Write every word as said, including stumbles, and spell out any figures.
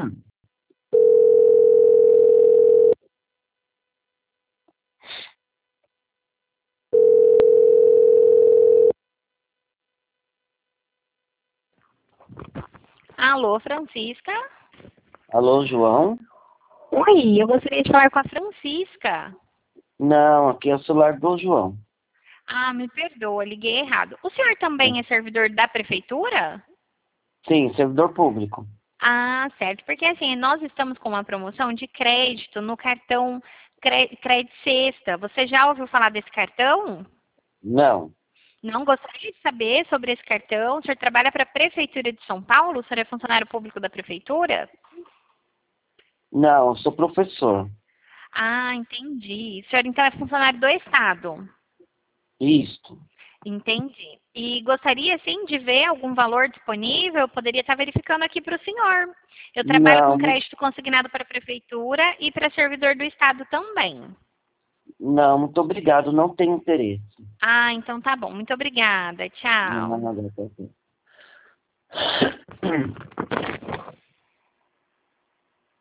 Alô, Francisca? Alô, João? Oi, eu gostaria de falar com a Francisca. Não, aqui é o celular do João. Ah, me perdoa, liguei errado. O senhor também é servidor da prefeitura? Sim, servidor público. Ah, certo, porque assim, nós estamos com uma promoção de crédito no cartão Cre- Crédito Sexta. Você já ouviu falar desse cartão? Não, Não gostaria de saber sobre esse cartão? O senhor trabalha para a Prefeitura de São Paulo? O senhor é funcionário público da Prefeitura? não, eu sou professor. Ah, entendi. O senhor então é funcionário do Estado? Isto. Entendi. E gostaria, sim, de ver algum valor disponível? Eu poderia estar verificando aqui para o senhor. Eu trabalho Não, com mu- crédito consignado para a Prefeitura e para servidor do Estado também. não, muito obrigado, não tenho interesse. Ah, então tá bom. Muito obrigada. Não, Tchau. não, não, não, não.